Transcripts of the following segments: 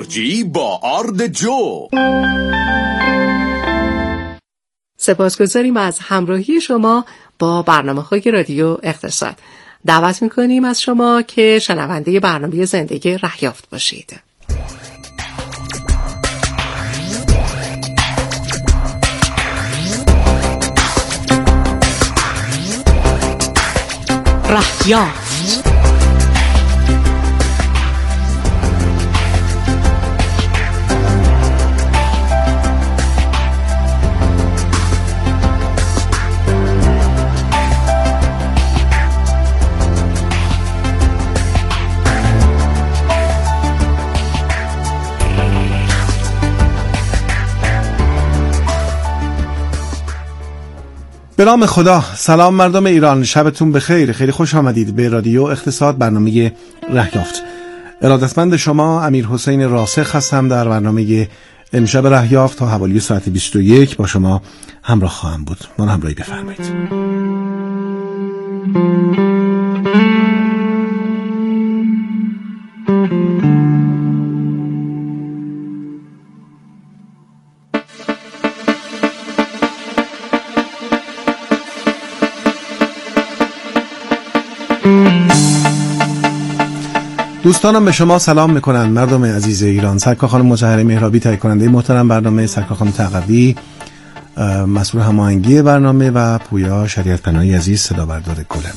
خارجی با آرد جو. سپاسگزاریم از همراهی شما با برنامه‌های رادیو اقتصاد. دعوت می‌کنیم از شما که شنونده برنامه زندگی رهیافت باشید. رهیافت. به نام خدا. سلام مردم ایران، شبتون بخیر. خیلی خوش آمدید به رادیو اقتصاد، برنامه رهیافت. ارادتمند شما امیر حسین راسخ هستم. در برنامه امشب رهیافت تا حوالی ساعت 21 با شما همراه خواهم بود. من همراهی بفرمایید. دوستانم به شما سلام میکنن. مردم عزیز ایران، سرکار خانم مطهره مهرابی تهیه کننده محترم برنامه، سرکار خانم تقوی مسئول هماهنگی برنامه و پویا شریعت پناهی عزیز صدا بردار گلمان.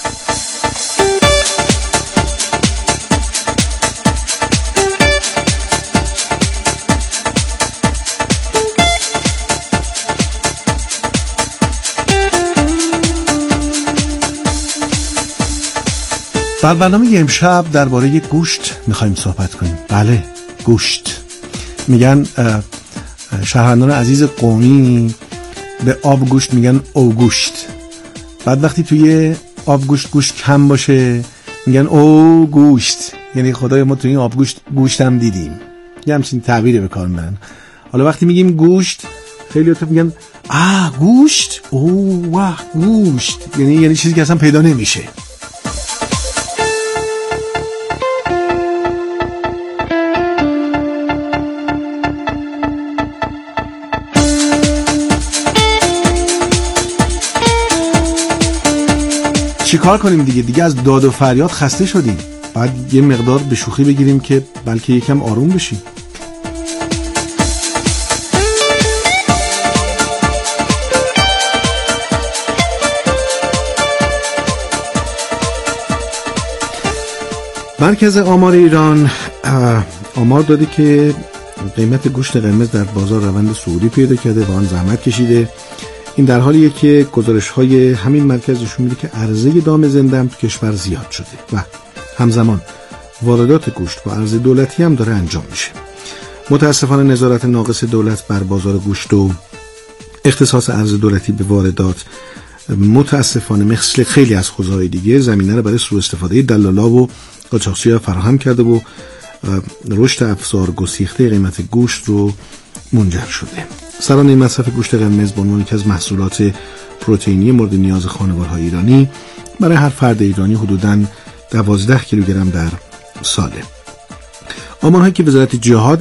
در برنامه امشب درباره گوشت میخوایم صحبت کنیم. بله، گوشت. میگن شهروندان عزیز قومی به آب گوشت میگن او گوشت. بعد وقتی توی آب گوشت کم باشه میگن او گوشت، یعنی خدای ما توی این آب گوشت هم دیدیم. یه همچین تعبیری به کار میبرن. حالا وقتی میگیم گوشت خیلی تو میگن گوشت، او واه گوشت، یعنی چیزی که اصلا پیدا نمیشه. چی کار کنیم دیگه از داد و فریاد خسته شدیم. بعد یه مقدار به شوخی بگیریم که بلکه یکم آروم بشیم. مرکز آمار ایران آمار داده که قیمت گوشت قرمز در بازار روند صعودی پیدا کرده و آن زحمت کشیده. این در حالیه که گزارش‌های همین مرکز نشون میده که عرضه دام زنده هم تو کشور زیاد شده و همزمان واردات گوشت با عرضه دولتی هم داره انجام میشه. متاسفانه نظارت ناقص دولت بر بازار گوشت و اختصاص عرضه دولتی به واردات متاسفانه مثل خیلی از حوزه‌های دیگه زمینه رو برای سوء استفاده دلالا و قاچاقچی‌ها فراهم کرده و رشد افزار گسیخته قیمت گوشت رو منجر شده. سرانه مصرف گوشت قرمز به عنوان یکی از محصولات پروتئینی مورد نیاز خانوارهای ایرانی برای هر فرد ایرانی حدوداً 12 کیلوگرم در ساله. آمارهایی که وزارت جهاد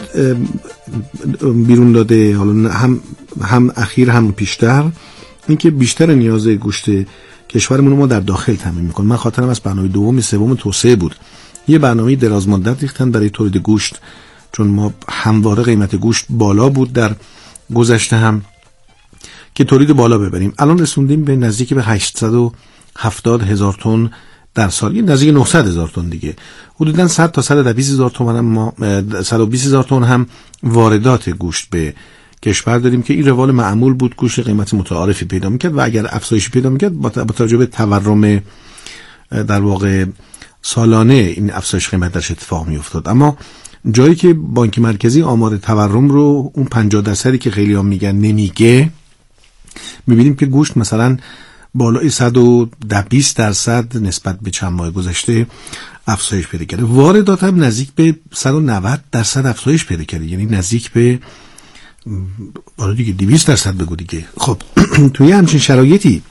بیرون داده، حالا هم اخیر هم پیشتر، این که بیشتر نیاز گوشت کشورمون ما در داخل تامین میکنه. من خاطرم از برنامه دوم سوم توسعه بود، یه برنامه دراز مدت ریختن برای تولید گوشت، چون ما همواره قیمت گوشت بالا بود در گذشته هم که تولید بالا ببریم. الان رسوندیم به نزدیک به 870,000 تن در سال، نزدیک 900,000 تن دیگه. حدوداً 100 تا 120,000 تن ما 120,000 تن هم واردات گوشت به کشور داریم که این روال معمول بود. گوشت قیمت متعارفی پیدا میکرد و اگر افزایشی پیدا میکرد با توجه به تورم در واقع سالانه این افزایش قیمت درش اتفاق میافتاد. اما جایی که بانک مرکزی آمار تورم رو اون 50% که خیلی هم میگن نمیگه، میبینیم که گوشت مثلا بالای 120% نسبت به چند ماه گذشته افزایش پیدا کرده. واردات هم نزدیک به 190% افزایش پیدا کرده، یعنی نزدیک به بالا دیگه 200% بگو دیگه. خب توی همچین شرایطی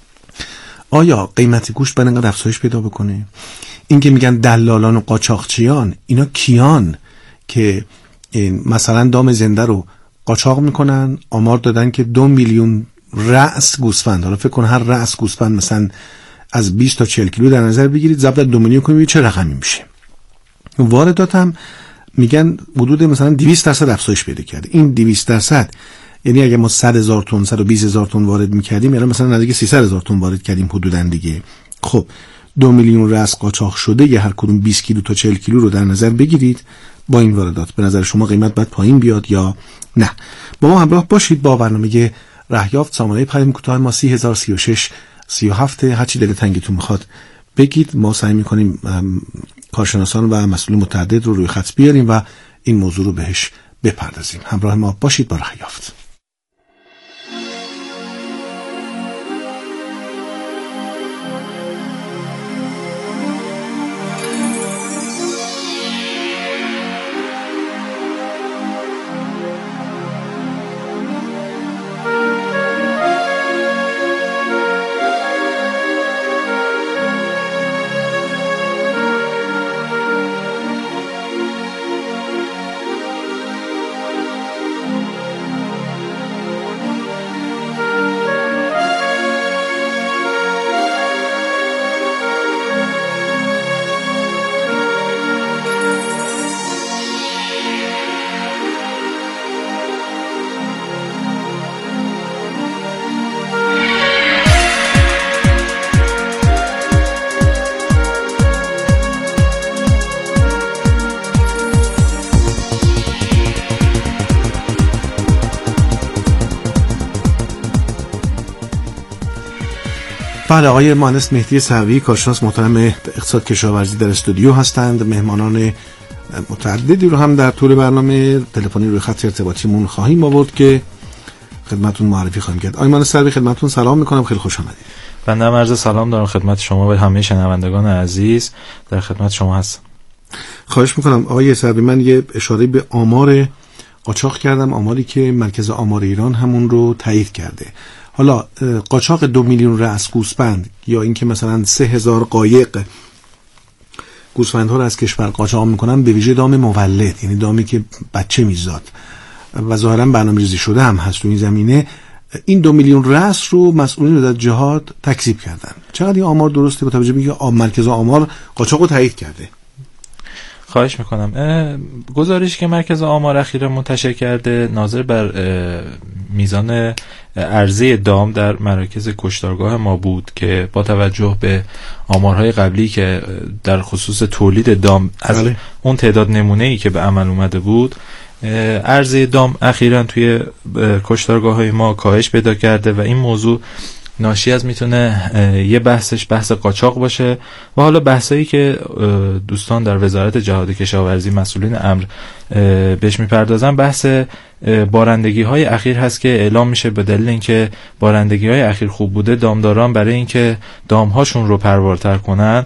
آیا قیمت گوشت باید انقدر افزایش پیدا بکنه؟ این که میگن دلالان و قاچاقچیان، اینا کیان که مثلا دام زنده رو قاچاق میکنن. آمار دادن که 2 میلیون رأس گوسفند، حالا فکر کن هر رأس گوسفند مثلا از 20 تا 40 کیلو در نظر بگیرید، ضرب در 2 میلیون کنید چه رقمی میشه. واردات هم میگن حدود مثلا 200% افزایش پیدا کرده. این 200% یعنی اگه ما 100,000 تن 120,000 تن وارد میکردیم، یعنی مثلا نزدیک 300,000 تن وارد کردیم حدوداً دیگه. خب 2 میلیون رأس قاچاق شده، یه هر کدوم 20 کیلو تا 40 کیلو رو در نظر بگیرید. با این واردات به نظر شما قیمت باید پایین بیاد یا نه؟ با ما همراه باشید با برنامه رهیافت. سامانه پیام کوتاه ما 3036 37، هر چی دل تنگتون میخواد بگید. ما سعی میکنیم کارشناسان و مسئولین متعدد رو روی خط بیاریم و این موضوع رو بهش بپردازیم. همراه ما باشید با رهیافت. بله، آقای مهندس مهدی سروی کارشناس محترم اقتصاد کشاورزی در استودیو هستند. مهمانان متعددی رو هم در طول برنامه تلفنی روی خط ارتباطیمون خواهیم آورد که خدمتتون معرفی خواهیم کرد. آقای مهندس سروی خدمتتون سلام میکنم، خیلی خوش آمدید. بنده هم عرض سلام دارم خدمت شما و همه شنوندگان عزیز، در خدمت شما هستم. خواهش میکنم. آقای سروی، من یه اشاره به آمار قاچاق کردم، آماری که مرکز آمار ایران همون رو تایید کرده. حالا قاچاق 2 میلیون رأس گوسفند یا اینکه مثلا 3000 قایق گوسفندها رو از کشور قاچاق میکنن، به ویژه دام مولد، یعنی دامی که بچه میزاد و ظاهرا برنامه‌ریزی شده هم هست تو این زمینه، این 2 میلیون رأس رو مسئولین وزارت جهاد تکذیب کردن. چقدر این آمار درسته با توجه به اینکه مرکز آمار قاچاق رو تایید کرده؟ خواهش میکنم. گزارشی که مرکز آمار اخیراً منتشر کرده ناظر بر میزان عرضه دام در مراکز کشتارگاه ما بود که با توجه به آمارهای قبلی که در خصوص تولید دام از اون تعداد نمونه‌ای که به عمل اومده بود، عرضه دام اخیراً توی کشتارگاه‌های ما کاهش پیدا کرده و این موضوع ناشی از میتونه یه بحثش بحث قاچاق باشه و حالا بحثایی که دوستان در وزارت جهاد کشاورزی مسئولین امر بهش میپردازن بحث بارندگی های اخیر هست که اعلام میشه به دلیل اینکه بارندگی های اخیر خوب بوده، دامداران برای اینکه دامهاشون رو پروارتر کنن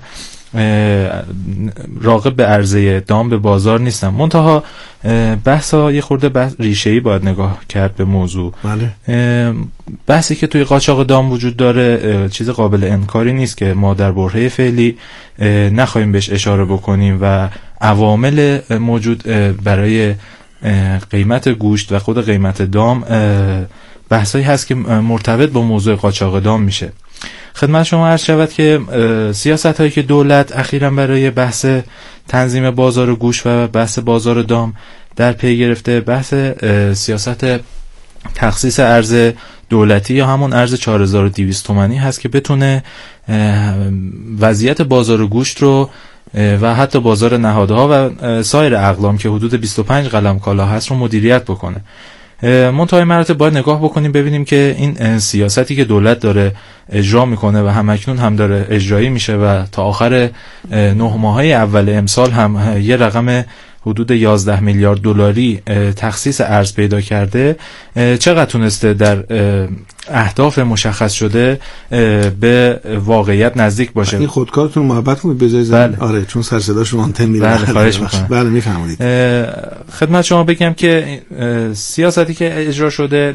راغب به عرضه دام به بازار نیستن. منتها بحثا یه خورده ریشه‌ای باید نگاه کرد به موضوع. بله. بحثی که توی قاچاق دام وجود داره چیز قابل انکاری نیست که ما در برهه فعلی نخواهیم بهش اشاره بکنیم و عوامل موجود برای قیمت گوشت و خود قیمت دام بحثایی هست که مرتبط با موضوع قاچاق دام میشه. خدمت شما عرض شود که سیاست هایی که دولت اخیراً برای بحث تنظیم بازار گوشت و بحث بازار دام در پی گرفته، بحث سیاست تخصیص ارز دولتی یا همون ارز 4200 تومانی هست که بتونه وضعیت بازار گوشت رو و حتی بازار نهادها و سایر اقلام که حدود 25 قلم کالا هست رو مدیریت بکنه. منتهای مراتب باید نگاه بکنیم ببینیم که این سیاستی که دولت داره اجرا میکنه و همکنون هم داره اجرایی میشه و تا آخر 9 ماهه اول امسال هم یه رقم حدود 11 میلیارد دلاری تخصیص ارز پیدا کرده، چقدر تونسته در اهداف مشخص شده به واقعیت نزدیک باشه. این خودکارتون محبت کنید بجای بله. آره چون سر صداش مانتن میره. بله خواهش میکنم. بله میفهمید. خدمت شما بگم که سیاستی که اجرا شده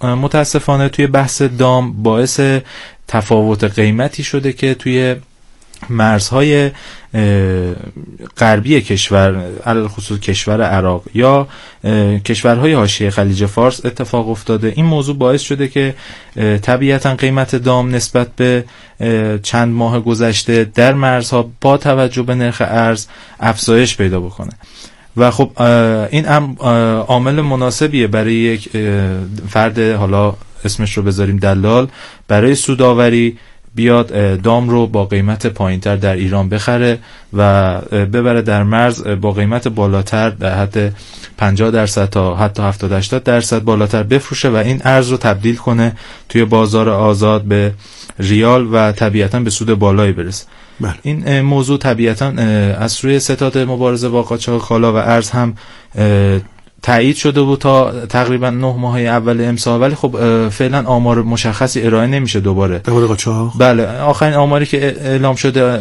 متاسفانه توی بحث دام باعث تفاوت قیمتی شده که توی مرزهای غربی کشور، علل خصوص کشور عراق یا کشورهای حاشیه خلیج فارس اتفاق افتاده. این موضوع باعث شده که طبیعتاً قیمت دام نسبت به چند ماه گذشته در مرزها با توجه به نرخ ارز افزایش پیدا بکنه و خب این عامل مناسبیه برای یک فرد، حالا اسمش رو بذاریم دلال، برای سودآوری بیاد دام رو با قیمت پایینتر در ایران بخره و ببره در مرز با قیمت بالاتر در حد 50% تا حتی 70-80% بالاتر بفروشه و این ارز رو تبدیل کنه توی بازار آزاد به ریال و طبیعتاً به سود بالایی برسه. این موضوع طبیعتاً از سوی ستاد مبارزه با قاچاق کالا و ارز هم تایید شده بود تا تقریبا 9 ماه اول امسال، ولی خب فعلا آمار مشخصی ارائه نمیشه دوباره در مورد قاچاق. بله، آخرین آماری که اعلام شده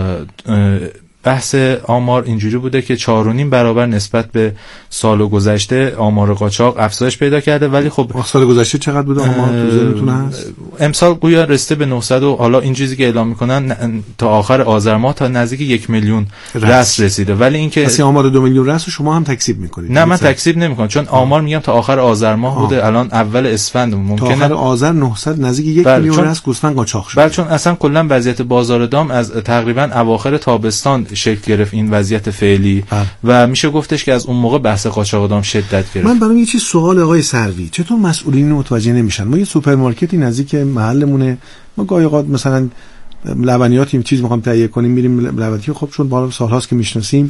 بحث آمار اینجوری بوده که 4.5 برابر نسبت به سال گذشته آمار قاچاق افزایش پیدا کرده، ولی خب سال گذشته چقدر بوده آمار تو ذهنتون هست؟ امسال گویا رسیده به 900 و حالا این چیزی که اعلام میکنن تا آخر آذر ماه تا نزدیک 1 میلیون رس رسیده. ولی اینکه پس آمار 2 میلیون رس شما هم تکذیب میکنید؟ نه، من تکذیب نمیکنم، چون آمار میگم تا آخر آذر ماه بوده، الان اول اسفند ممکنه تا آخر آذر 900 نزدیک 1 میلیون رس گوسفند قاچاق شده. بله، چون اصلا کلا وضعیت بازار دام از تقریبا اواخر تابستان شکل گرفت این وضعیت فعلی و میشه گفتش که از اون موقع بحث قاچاق دام شدت گرفت. من برام یه چیز سوال آقای سروی، چطور مسئولین متوجه نمیشن؟ ما یه سوپرمارکتی نزدیک محلمونه، ما گاهی اوقات مثلا لبنیاتی چیز میخوام تهیه کنیم، میریم لبنیاتی، خب چون بالا سالهاست که میشناسیم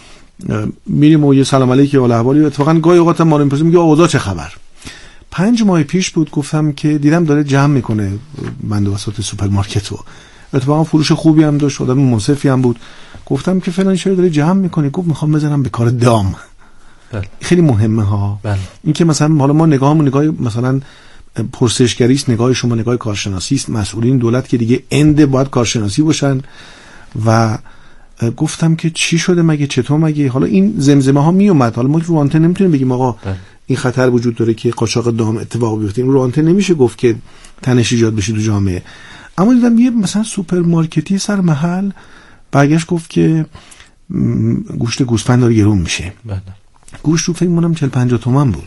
میریم و یه سلام علیکم و احوالی، اتفاقا گاهی اوقات ما رو میپرسیم میگه اوضاع چه خبر. 5 ماه پیش بود گفتم که دیدم داره جمع میکنه بنده وسط سوپرمارکتو، اتفاقا فروش خوبی هم داشت، آدم منصفی هم بود. گفتم که فلان چرا داره جمع میکنه؟ گفت میخوام بزنم به کار دام. خیلی مهمه ها. این که مثلا حالا ما نگاهمون نگاه مثلا پرسشگری است، نگاه شما نگاه کارشناسی است، مسئولین دولت که دیگه اند باید کارشناسی باشن. و گفتم که چی شده مگه، چطور مگه؟ حالا این زمزمه ها میومد، حالا ما رو آنتن نمیتونیم بگیم آقا این خطر وجود داره که قاچاق دام اتفاق بیفته، این رو آنتن نمیشه گفت که تنش ایجاد بشه تو جامعه. اما دیدم یه مثلا سوپرمارکتی سر محل برگشت گفت که گوشت گوسفند داره گرون میشه. گوشت رو فکر کنم 40-50 تومن بود.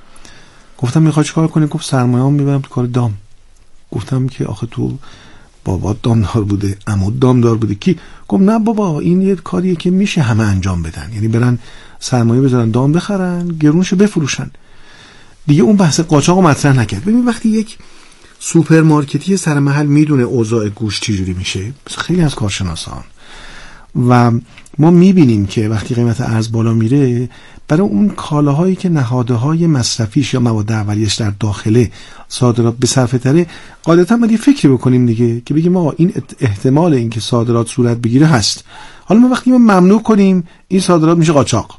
گفتم میخوای چیکار کنی؟ گفت سرمایه‌ام میبرم تو کار دام. گفتم که آخه تو بابا دامدار بوده، عمود دامدار بوده کی؟ گفت نه بابا این یه کاریه که میشه همه انجام بدن، یعنی برن سرمایه بذارن دام بخرن گرونشو بفروشن. دیگه اون بحث قاچاقو مطرح نکرد. ببین وقتی یک سوپرمارکتی سر محل میدونه اوضاع گوشت چجوری میشه، خیلی از کارشناسان و ما میبینیم که وقتی قیمت ارز بالا میره، برای اون کالاهایی که نهادهای مصرفیش یا مواد اولیه‌اش در داخله صادرات به صرفه تره، قاعدتا باید یه فکری بکنیم دیگه که بگیم آقا این احتمال اینکه صادرات صورت بگیره هست. حالا ما وقتی ما ممنوع کنیم این صادرات میشه قاچاق.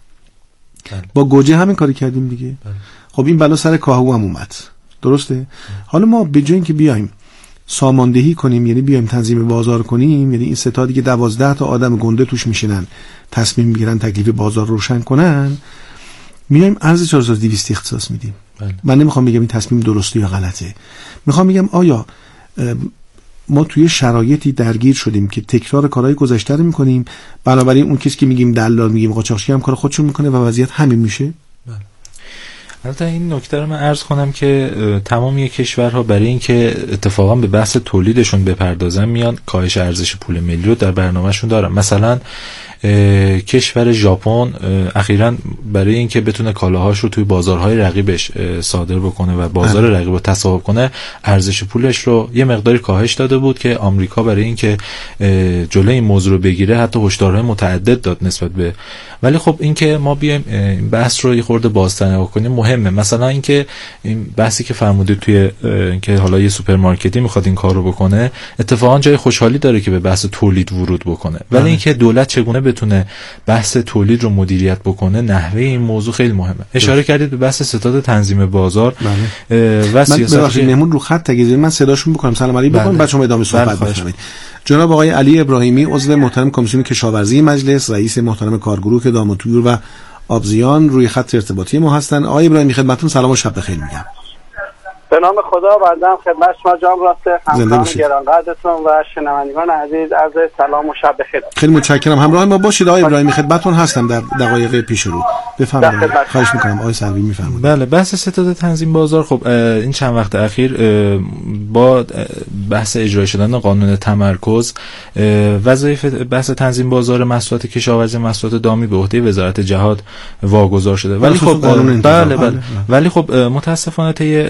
با گوجه همین کاری کردیم دیگه. خب این بلا سر کاهو هم اومد، درسته؟ حالا ما به جای اینکه بیایم ساماندهی کنیم، یعنی بیایم تنظیم بازار کنیم، یعنی این ستادی که 12 تا آدم گنده توش میشینن تصمیم میگیرن تکلیف بازار روشن کنن، میایم ارز 4200 اختصاص میدیم. من نمیخوام بگم این تصمیم درسته یا غلطه، میخوام بگم آیا ما توی شرایطی درگیر شدیم که تکرار کارهای گذشته رو میکنیم، بنابراین اون کسی که میگیم دلال میگیم قاچاقچی هم کار خودشون میکنه و وضعیت همین میشه. البته این نکته رو من عرض کنم که تمامی کشورها برای اینکه اتفاقا به بحث تولیدشون بپردازن میان کاهش ارزش پول ملی رو در برنامهشون دارن. مثلا کشور ژاپن اخیراً برای اینکه بتونه کالاهاش رو توی بازارهای رقیبش صادر بکنه و بازار رقیب رو تصاحب کنه، ارزش پولش رو یه مقداری کاهش داده بود که آمریکا برای اینکه جلوی این موضوع رو بگیره حتی هشدارهای متعدد داد نسبت به. ولی خب اینکه ما بیایم این بحث رو یه خورده بازتنوع کنیم مهمه. مثلا اینکه این بحثی که فرمودید توی که حالا یه سوپرمارکتی میخواد این کارو بکنه، اتفاقا جای خوشحالی داره که به بحث تولید ورود بکنه، ولی اینکه دولت چگونه بتونه بحث تولید رو مدیریت بکنه، نحوه این موضوع خیلی مهمه. اشاره کردید به بحث ستاد تنظیم بازار و سیاست. مهمون رو خط تگیزید، من صداشون بکنم سلام علیکم بکنم بعد شما ادامه صحبت بفرمایید. جناب آقای علی ابراهیمی، عضو محترم کمیسیون کشاورزی مجلس، رئیس محترم کارگروه دام و طیور و آبزیان روی خط ارتباطی ما هستن. آقای ابراهیمی خدمتتون سلام و شب بخیر میگم. به نام خدا بردم خدمت شما جناب راسته، همکاران گرانقدرتون و شنوندگان عزیز عرض سلام و شب بخیر. خیلی متشکرم. همراه ما باشید آقای ابراهیمی، خدمتتون هستم در دقایق پیش رو. بفرمایید. خواهش می‌کنم آقای سلوی می‌فرمایید. بله، بحث ستاد تنظیم بازار خب این چند وقت اخیر با بحث اجرا شدن قانون تمرکز وظایف بحث تنظیم بازار محصولات کشاورزی محصولات دامی به عهده وزارت جهاد واگذار شده. ولی خب بله ولی خب متاسفانه طی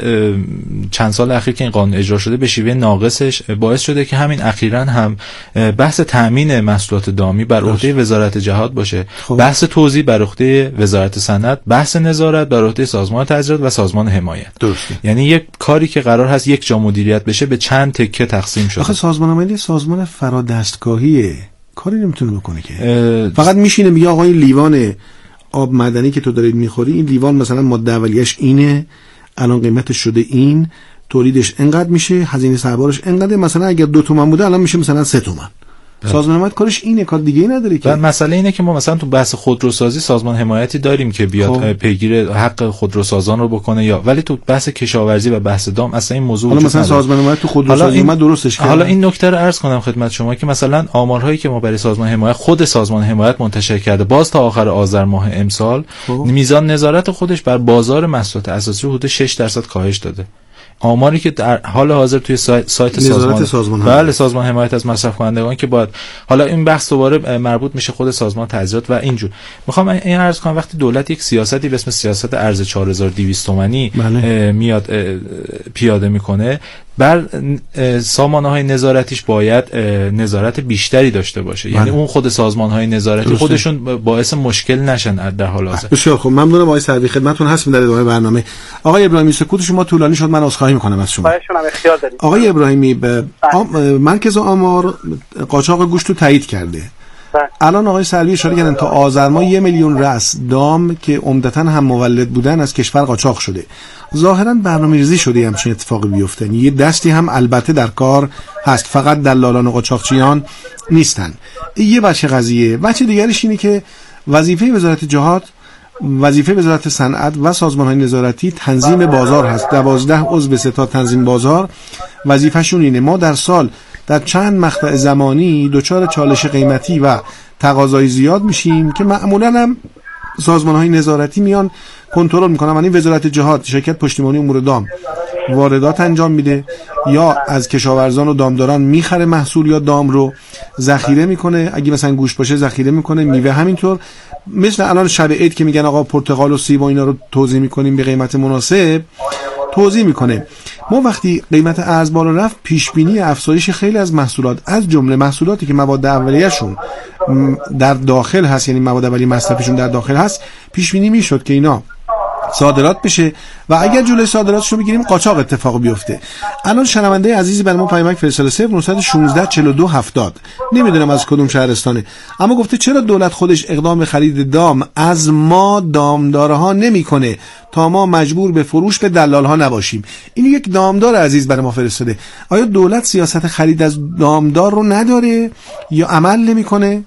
چند سال اخیر که این قانون اجرا شده به شیوه ناقصش باعث شده که همین اخیراً هم بحث تامین محصولات دامی بر عهده وزارت جهاد باشه، بحث توزیع بر عهده وزارت صنعت، بحث نظارت بر عهده سازمان تجارت و سازمان حمایت. درسته. یعنی یک کاری که قرار هست یک جا مدیریت بشه به چند تکه تقسیم شده. آخه سازمان ملی سازمان فرادستگاهیه، کاری نمیتونه بکنه که فقط میشینه میگه آقا این لیوان آب معدنی که تو دارید میخوری، این لیوان مثلا ماده اولیه‌اش اینه، الان قیمتش شده این، تولیدش انقدر میشه، هزینه سربارش انقدر، مثلا اگر 2 تومن بوده الان میشه مثلا 3 تومن. سازمان حمایت کارش اینه، کار دیگه ای نداره که. مسئله اینه که ما مثلا تو بحث خودروسازی سازمان حمایتی داریم که بیاد پیگیر حق خودروسازان رو بکنه، یا ولی تو بحث کشاورزی و بحث دام اصلا این موضوع حالا مثلا سازمان حمایت تو خودروسازی اومد درستش کرد. حالا این نکته رو عرض کنم خدمت شما که مثلا آمارهایی که ما برای سازمان حمایت خود سازمان حمایت منتشر کرده باز تا آخر آذر ماه امسال میزان نظارت خودش بر بازار محصولات اساسی حدود 6% کاهش داده. آماری که در حال حاضر توی سایت سازمان بله سازمان حمایت از مصرف کنندگان که باید، حالا این بحث دوباره مربوط میشه خود سازمان تجارت و اینجور. میخوام این عرض کنم وقتی دولت یک سیاستی به اسم سیاست ارز 4200 تومانی میاد پیاده میکنه، بر سامانه‌های نظارتیش باید نظارت بیشتری داشته باشه. یعنی اون خود سازمان‌های نظارتی خودشون باعث مشکل نشن در حال حاضر. بسیار خب، ممنونم آقای سروی، خدمتتون هستیم در ادامه برنامه. آقای ابراهیمی سکوت شما طولانی شد، من عذرخواهی می‌کنم از شما. آقای ابراهیمی مرکز آمار قاچاق گوشت رو تایید کرده. الان آقای سلوی اشاره کردن تا آذر ماه 1 میلیون رأس دام که عمدتاً هم مولد بودن از کشور قاچاق شده. ظاهراً برنامه‌ریزی شده همچین اتفاقی بیفته. یه دستی هم البته در کار هست، فقط دلالان و قاچاقچیان نیستن. یه بچه قضیه. بچه دیگرش اینه که وظیفه وزارت جهاد، وظیفه وزارت صنعت و سازمان‌های نظارتی تنظیم بازار هست. 12 عضو ستاد تنظیم بازار وظیفه‌شون اینه. ما در سال در چند مقطع زمانی دچار چالش قیمتی و تقاضای زیاد میشیم که معمولاً هم سازمان‌های نظارتی میان کنترل میکنن. یعنی وزارت جهاد، شرکت پشتیبانی امور دام، واردات انجام میده یا از کشاورزان و دامداران میخره محصول یا دام رو ذخیره میکنه، اگه مثلا گوشت باشه ذخیره میکنه، میوه همینطور. مثل الان شب عید که میگن آقا پرتقال و سیب و اینا رو توزیع میکنیم به قیمت مناسب، توزیع میکنه. ما وقتی قیمت ارز بالا رفت، پیش بینی افزایش خیلی از محصولات از جمله محصولاتی که مواد اولیه‌شون در داخل هست، یعنی مواد اولیه مصرفیشون در داخل هست، پیش بینی میشد که اینا صادرات بشه و اگر جلوی صادراتش رو بگیریم قاچاق اتفاق بیفته. الان شنونده عزیزی برای ما پیامک فرستاده 0916 42 70، نمیدونم از کدوم شهرستانه، اما گفته چرا دولت خودش اقدام به خرید دام از ما دامدارها نمیکنه تا ما مجبور به فروش به دلال ها نباشیم. این یک دامدار عزیز برای ما فرستاده. آیا دولت سیاست خرید از دامدار رو نداره یا عمل نمیکنه؟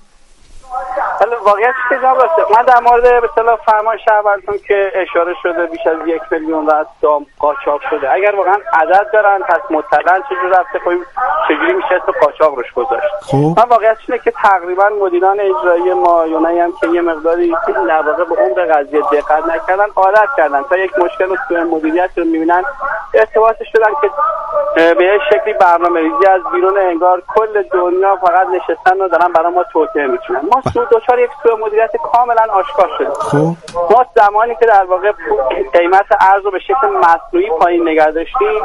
واقعیت که جناب راسته، من در مورد به اصطلاح فرمایش اولتون که اشاره شده بیش از 1 میلیون رأس دام قاچاق شده، اگر واقعا عدد دارن پس مطلقاً چجوری رفته چجوری میشه اسم قاچاق روش گذاشت. من واقعیت اینه که تقریبا مدیران اجرایی ما یونایی هم که یه مقداری در واقع به عمق قضیه دقت نکردن، عادت کردن تا یک مشکل و سوء مدیریت رو میبینن ارتباطش شدن که به یه شکلی برنامه‌ریزی از بیرون انگار کل دنیا فقط نشستن و دارن برای ما توطئه میکنن. ما دچار یک سوء مدیریت کاملا آشکار شده. ما زمانی که در واقع قیمت ارز رو به شکل مصنوعی پایین نگه داشتیم،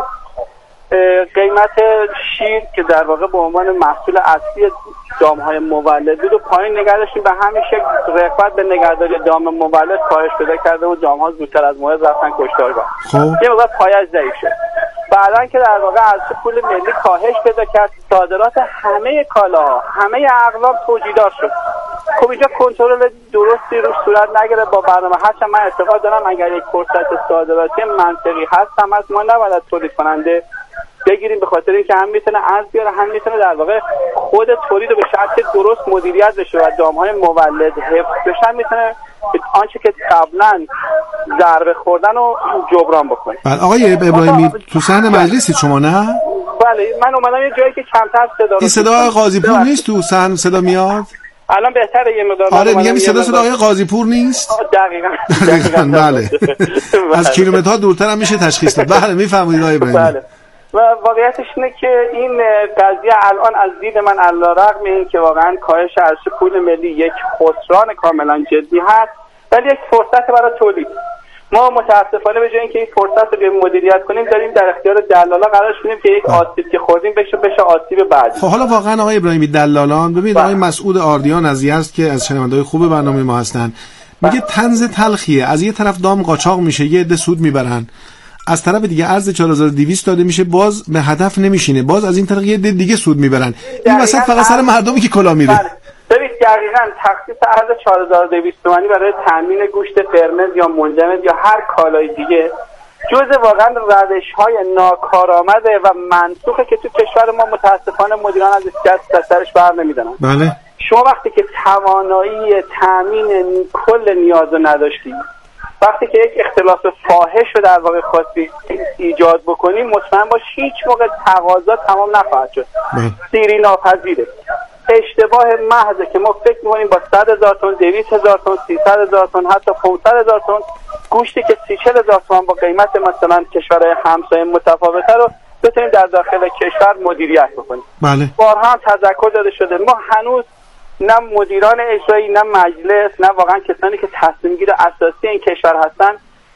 قیمت شیر که در واقع به عنوان محصول اصلی دام‌های مولد بود و پایین نگه داشتیم، به همین شکل رغبت به نگهداری دام مولد کاهش پیدا کرده و دام‌ها زودتر از موعد رفتن کشتارگاه. یه مقدار پایه‌اش ضعیف شد. بعدن که در واقع ارزش پول ملی کاهش پیدا کرد، صادرات همه کالاها، همه اقلام توجیهدار شد. خب اینجا کنترل درستی روش صورت نگیره با برنامه. هرچند من اعتقاد دارم اگر یک فرصت صادراتی منطقی هست هم از ما نباید تولید کننده بگیریم، به خاطر اینکه هم میتونه ارز بیاره، هم میتونه در واقع خود تولید رو به شکل درست مدیریت بشه و دامهای مولد حفظ بشن، میتونه آنچه که قبلا ضربه خوردن رو جبران بکنه. بله آقای ابراهیمی تو صحن مجلسی شما نه؟ بله من اومدم یه جایی که کمتر صدا رو. این صدا قاضی پور نیست تو صحن صدا میاد؟ الان بهتره یه مقدار. آره میگم این صدا آقای قاضی پور نیست؟ دقیقاً بله. از کیلومترها دورتر هم میشه تشخیص داد. بله میفهمید آقای ابراهیمی. بله. و واقعیتش اینه که این قضیه الان از دید من علیرغم این که واقعا کاهش ارزش پول ملی یک خسران کاملا جدی هست، ولی یک فرصت برای تولید. ما متاسفانه به جای اینکه این فرصت رو مدیریت کنیم داریم در اختیار دلالا قرارش میدیم که یک آسیب که خوردیم بشه آسیب بعدی. خب حالا واقعا آقای ابراهیمی دلالان ببینید آقای مسعود آردیان از یزد که از شنونده‌های خوب برنامه ما هستن میگه طنز تلخیه، از یه طرف دام قاچاق میشه، یه عده سود میبرن، از طرف دیگه ارز 4200 داده میشه، باز به هدف نمیشینه، باز از این طرف یه عده دیگه سود میبرن. این وسط فقط سر مردمی که کلا میره. ببینید دقیقاً تخصیص ارز 4200 تومانی برای تامین گوشت قرمز یا منجمد یا هر کالای دیگه جزء واقعا روش‌های ناکارآمده و منسوخه که تو کشور ما متاسفانه مدیران از دست سرش بر نمیدارن. بله. شما وقتی که توانایی تامین کل نیاز رو نداشتید، وقتی که یک اختلاف فاحش رو در واقع خواستی ایجاد بکنی، مطمئن باش هیچ موقع تقاضا تمام نخواهد شد. سیری ناپذیره. اشتباه محضه که ما فکر می‌کنیم با 100,000 تن، 200,000 تن، 300,000 تن، حتی 500,000 تن گوشتی که 30-40,000 تومان با قیمت مثلا کشورهای همسایه متفاوته رو بتونیم در داخل کشور مدیریت بکنیم. بله. بارها هم تذکر داده شده، ما هنوز نه مدیران اجرایی، نه مجلس، نه واقعا کسانی که تصمیمگیر اساسی این کشور هستن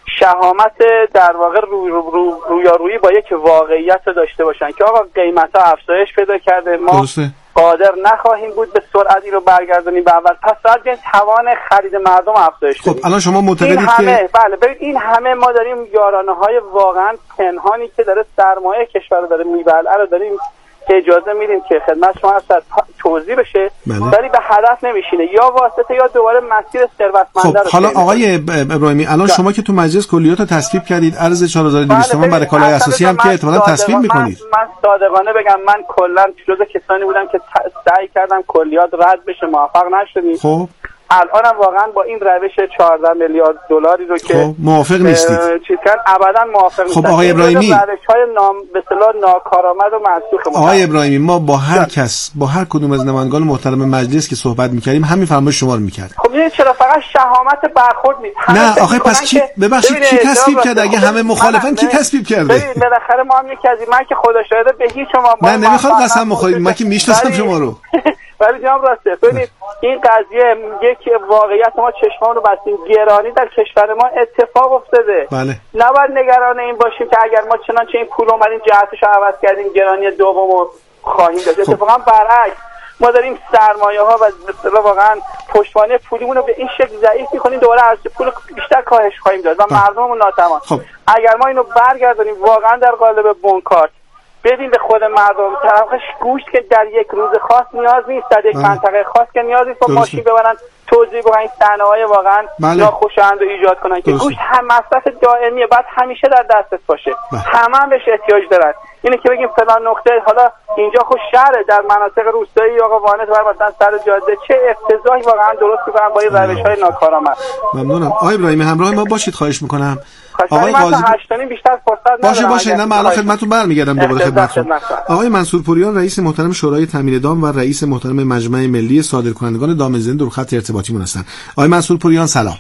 شهامت در واقع رویارویی با یک واقعیت داشته باشن که آقا قیمت‌ها افزایش پیدا کرده، ما قادر نخواهیم بود به سرعت این رو برگردونیم به اول، پس باید بیاین توان خرید مردم افزایش بدیم. خب الان شما معتقدید که بله ببین این همه ما داریم یارانه‌های واقعا پنهانی که داره سرمایه کشور رو داره میبلعه رو داریم که اجازه میدیم که خدمت شما هست توضیح بشه، ولی به هدف نمیشینه، یا واسطه یا دوباره مسیر ثروتمند رو. خب حالا آقای ابراهیمی الان شما که تو مجلس کلیات رو تصویب کردید، ارز 4200 تومان برای کالای اساسی هم که احتمالاً تصویب میکنید. من صادقانه بگم من کلا جزء کسانی بودم که سعی کردم کلیات رد بشه، موفق نشدیم. خب الانم واقعا با این روش 14 میلیارد دلاری رو که خب موافق نیستید؟ چیز کردن ابدا موافق نیستم. خب آقای ابراهیمی روش‌های به اصطلاح ناکارآمد و منسوخ. آقای ابراهیمی ما با هر کس، با هر کدوم از نمایندگان محترم مجلس که صحبت می‌کردیم همین فرمایش شما رو می‌کردیم. خب این چرا فقط شهامت برخورد نیست؟ نه آخه پس کی ببخشید کی تصویب کرد؟ اگه همه مخالفن کی تصویب کرده؟ ببین بالاخره ما هم یکی از من که خدا شاهده به هیچ شما نه نمیخوام قسم بخورید، من که میشناسم شما رو. ولی جناب راسته ببینید این قضیه یک واقعیت، ما چشمان رو بستیم، گرانی در کشور ما اتفاق افتاده. بله. نباید نگران این باشیم که اگر ما چنانچه این پول اومدیم جهتش رو عوض کردیم گرانی دومو خواهیم داشت. اتفاقا برعکس ما داریم سرمایه‌ها و به اصطلاح واقعا پشتوانه پولیمون رو به این شکل ضعیف می‌کنیم، دوباره ارزش پول بیشتر کاهش خواهیم داد و مردممون ناتوان. اگر ما اینو برگردونیم واقعا در قالب بنکارت بدیم به خود مردم، طرفش گوشت که در یک روز خاص نیاز نیست، در یک منطقه خاص که نیاز نیست با ماشین ببرن توضیح بکنن، صحنه‌های واقعا ناخوشایند رو ایجاد کنن که گوشت هم مصرف دائمیه، باید همیشه در دسترس باشه، همه بهش احتیاج دارن. اینه که بگیم فلان نقطه، حالا اینجا خود شهر در مناطق روستایی آقا وانت و مثلا سر جاده چه افتضاحی واقعا درست می‌کنن با این روش‌های ناکارآمد. ممنونم. آقای ابراهیمی همراه ما باشید خواهش می‌کنم. آقای قاضی بیشتر فرصت باشه نه من الان خدمتتون برمیگردم دوباره خدمتتون. آقای منصور پوریان رئیس محترم شورای تامین دام و رئیس محترم مجمع ملی صادرکنندگان دام زنده در خط ارتباطیمون هستن. آقای منصور پوریان سلام.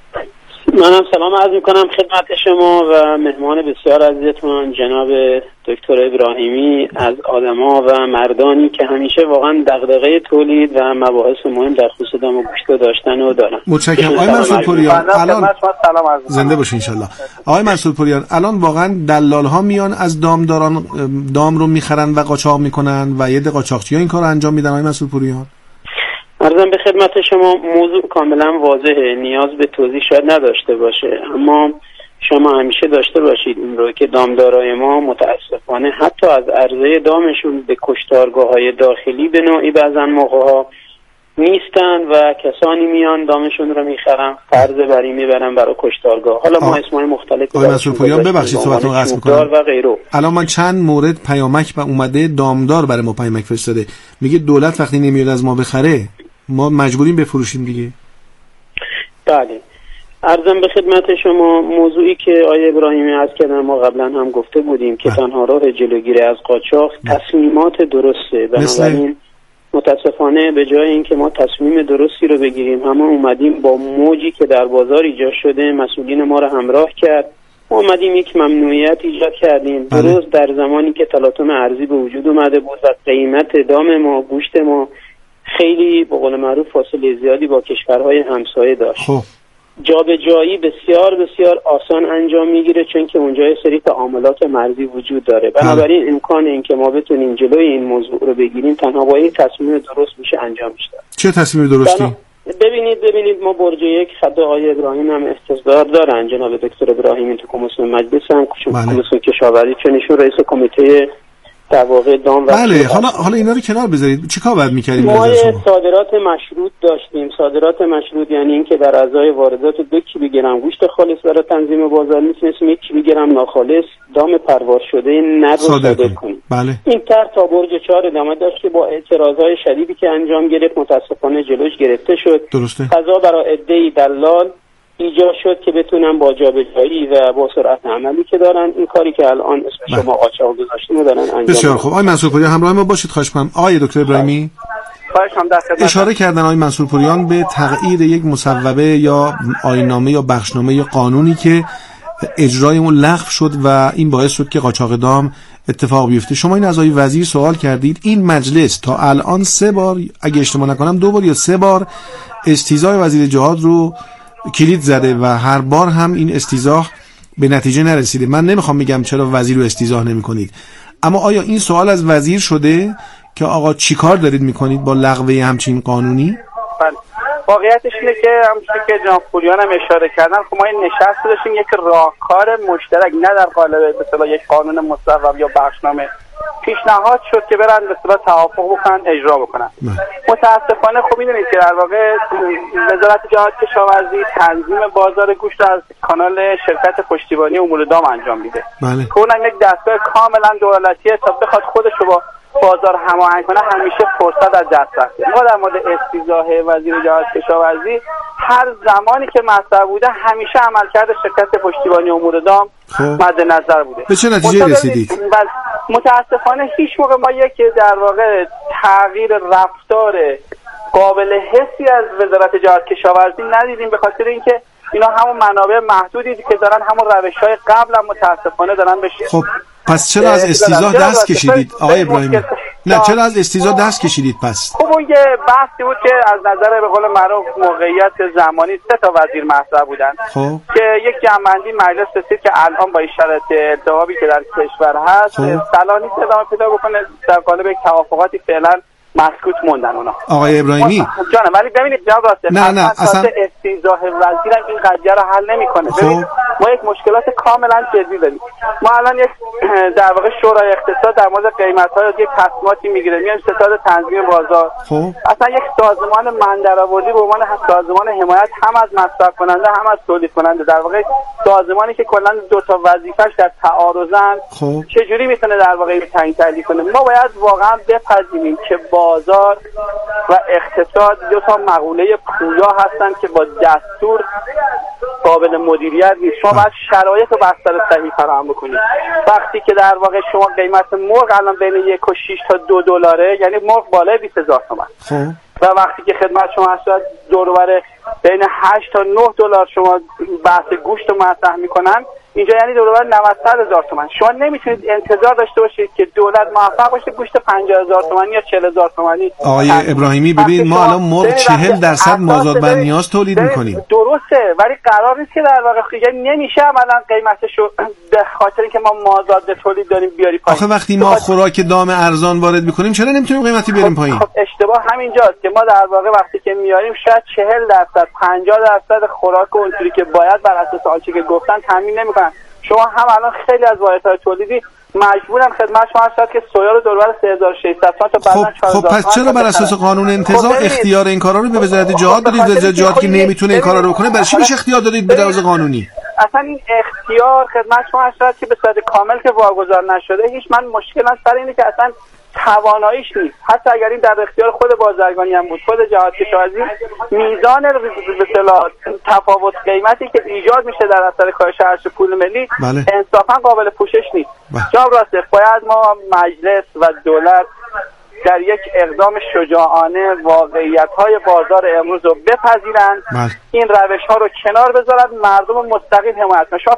منم سلام عرض می‌کنم خدمت شما و مهمان بسیار عزیزتون جناب دکتر ابراهیمی، از آدما و مردانی که همیشه واقعا دغدغه تولید و مباحث مهم در خصوص دام و گوشت داشتن و دارن. متشکرم. آقای منصور پوریان الان زنده باشین ان شاءالله. آقای منصور پوریان الان واقعا دلال‌ها میان از دامداران دام رو میخرن و قاچاق میکنن و یه ده قاچاقچی‌ها این کارو انجام میدن. آقای منصور پوریان عرضم به خدمت شما موضوع کاملا واضحه، نیاز به توضیح شاید نداشته باشه، اما شما همیشه داشته باشید این رو که دامدارای ما متاسفانه حتی از عرضه دامشون به کشتارگاه‌های داخلی به نوعی بعضن موقع‌ها نیستن و کسانی میان دامشون رو میخرن، فرض بری میبرن برای کشتارگاه. حالا ما اسمای مختلفی آقای مسئول پویان ببخشید صحبتتون قطع می‌کنم و غیره. الان من چند مورد پیامک و اومده دامدار برای ما پیامک فرستاده، میگه دولت وقتی نمیاد از ما بخره ما مجبوریم بفروشیم دیگه. بله، عرضم به خدمت شما موضوعی که آیه ابراهیمی عرض کردن، ما قبلا هم گفته بودیم که تنها راه جلوگیری از قاچاق تصمیمات درسته. بنابراین متاسفانه به جای اینکه ما تصمیم درستی رو بگیریم، همه اومدیم با موجی که در بازار ایجاد شده مسئولین ما رو همراه کرد، ما اومدیم یک ممنوعیت ایجاد کردیم. درست در زمانی که تلاطم ارزی به وجود اومده بود و قیمت دام ما، گوشت ما خیلی به قول معروف فاصله زیادی با کشورهای همسایه داشت. جابجایی بسیار بسیار آسان انجام میگیره چون که اونجا یه سری تعاملات مرزی وجود داره. بنابراین امکان این که ما بتونیم جلوی این موضوع رو بگیریم تنها با یک تصمیم درست میشه انجام میشه. چه تصمیم درستی؟ ببینید ما برج یک خط آقای ابراهیم هم استثمار دارن، جناب دکتر ابراهیمی تو کمیسیون مجلس هم کمیسیون کشاورزی، چون ایشون رئیس کمیته در واقع دام. بله، حالا اینا رو کنار بذارید، چیکار باید می‌کردیم؟ ما صادرات مشروط داشتیم. صادرات مشروط یعنی اینکه در ازای واردات 2 کیلوگرم گوشت خالص برای تنظیم بازار میتونستیم 1 کیلوگرم ناخالص دام پروار شده نر رو صادر کنیم. بله. این طرح تا برج 4 ادامه داشت که با اعتراضهای شدیدی که انجام گرفت متاسفانه جلوش گرفته شد. درسته. قضا برای عده‌ای دلال ایجاد شد که بتونن با جابجایی و با سرعت عملی که دارن این کاری که الان اسم شما قاچاق گذاشتیم دارن انجام. بسیار خوب. آقای منصور پوریان همراه ما باشید خواهش می‌کنم. آقای دکتر ابراهیمی اشاره کردن آقای منصور پوریان به تغییر یک مصوبه یا آیین‌نامه یا بخشنامه یا قانونی که اجرای اون لغو شد و این باعث شد که قاچاق دام اتفاق بیفته. شما این از آقای وزیر سوال کردید، این مجلس تا الان 3 بار اگه اشتباه نکنم 2 بار یا 3 بار استیضاح وزیر جهاد رو کلید زده و هر بار هم این استیضاح به نتیجه نرسیده. من نمیخوام بگم چرا وزیر رو استیضاح نمی‌کنید، اما آیا این سوال از وزیر شده که آقا چیکار دارید میکنید با لغو همچین قانونی؟ بله، واقعیتش اینه که همونطور که جناب پوریان هم اشاره کردن، خب ما این نشست داشتیم یک راهکار مشترک، نه در قالب به اصطلاح یک قانون مصوب یا بخشنامه پیشنهاد شد که برن به اصطلاح توافق بکنن اجرا بکنن. متاسفانه خب میدونید که در واقع وزارت جهاد کشاورزی تنظیم بازار گوشت از کانال شرکت پشتیبانی امور دام انجام میده. بله. که اونم یک دستگاه کاملا دولتیه، تا بخواد خودش رو با بازار هماهنگ کنه همیشه فرصت از دست رفته. ما در مورد استیضاح وزیر جهاد کشاورزی هر زمانی که مطرح بوده همیشه عملکرد شرکت پشتیبانی امور دام مد نظر بوده. به چه نتیجه رسیدید؟ متاسفانه هیچ موقع ما یک در واقع تغییر رفتار قابل حسی از وزارت جهاد کشاورزی ندیدیم، به خاطر اینکه اینا همون منابع محدودی که دارن همون روش‌های قبل هم متاسفانه دارن بشه. خب پس چرا از استیضاح دست کشیدید آقای ابراهیمی؟ نه چرا از استیضاح دست کشیدید پس؟ خب اون یه بحثی بود که از نظر به قول معروف موقعیت زمانی 3 تا وزیر مطرح بودن که یک جمع‌بندی مجلس رسید که الان با این شرایط التهابی که در کشور هست صلاح نیست ادامه پیدا بکنه، در قالب یک توافقاتی فعلا مسکوت موندن اونا. آقای ابراهیمی جانم، ولی ببینید جناب راسته نه اصلا استیضاح وزیرم این قضیه رو حل نمیکنه. ببینید ما یک مشکلات کاملا جدی داریم. ما الان یک در واقع شورای اقتصاد در مورد قیمت‌ها یک تصمیماتی میگیره، میاد ستاد تنظیم بازار. اصلا یک سازمان مندرآوردی به عنوان سازمان حمایت هم از مصرف کننده هم از تولید کننده، در واقع سازمانی که کلا 2 تا وظیفه‌اش در تعارضن، چجوری میتونه در واقع تعیین تکلیف کنه؟ ما باید واقعا بپذیریم که بازار و اقتصاد 2 تا مقوله پویا هستن که با دستور قابل مدیریت نیست. شما باید شرایط رو بستر صحیح فراهم بکنید. وقتی که در واقع شما قیمت مرغ الان بین 1.6 تا 2 دلاره، یعنی مرغ بالای 20,000 تومان، و وقتی که خدمت شما هست دور و بر بین 8 تا 9 دلار شما بحث گوشت رو مطرح میکنن، اینجا یعنی دور و بر 900,000 تومان. شما نمیتونید انتظار داشته باشید که دولت موفق باشه گوشت 50,000 تومانی یا 40,000 تومانی. آقای ابراهیمی ببین ما الان مرغ 40% مازاد بر نیاز تولید میکنیم. درسته، ولی قرار نیست که در واقع یعنی نمیشه عملاً قیمتشو به خاطر اینکه ما مازاد تولید داریم بیاری پایین. آخه وقتی ما خوراک دام ارزان وارد میکنیم چرا نمیتونیم قیمتی بیاریم پایین؟ خب اشتباه همینجاست که ما در واقع وقتی که میاریم شاید 40% 50% خوراک اونجوری که باید بر اساس آنچه که گفتن تامین نمیکنن. شما هم الان خیلی از واحدهای تولیدی مجبورن خدمت شما هست که سویا رو دوربر 3600 تومان تا بعداً 4000 خب پس چرا بر اساس قانون انتزاع اختیار این کارا رو به وزارت جهاد دادید؟ وزارت جهاد که نمیتونه این کارا رو بکنه، برای چی بهش اختیار دادید به لحاظ قانونی؟ اصلا این اختیار خدمت شما هست که به صورت کامل که واگذار نشده، هیچ من مشکل سر اینه که اصلا تواناییش نیست. حتی اگر این در اختیار خود بازرگانی هم بود، خود جهادکشاورزی، میزان به اصطلاح تفاوت قیمتی که ایجاد میشه در اثر کاهش ارز پول ملی انصافا قابل پوشش نیست. جناب راسخ، باید ما مجلس و دولت در یک اقدام شجاعانه واقعیت‌های بازار امروز رو بپذیرند، این روش‌ها رو کنار بذارند، مردم مستقیم حمایت کنند.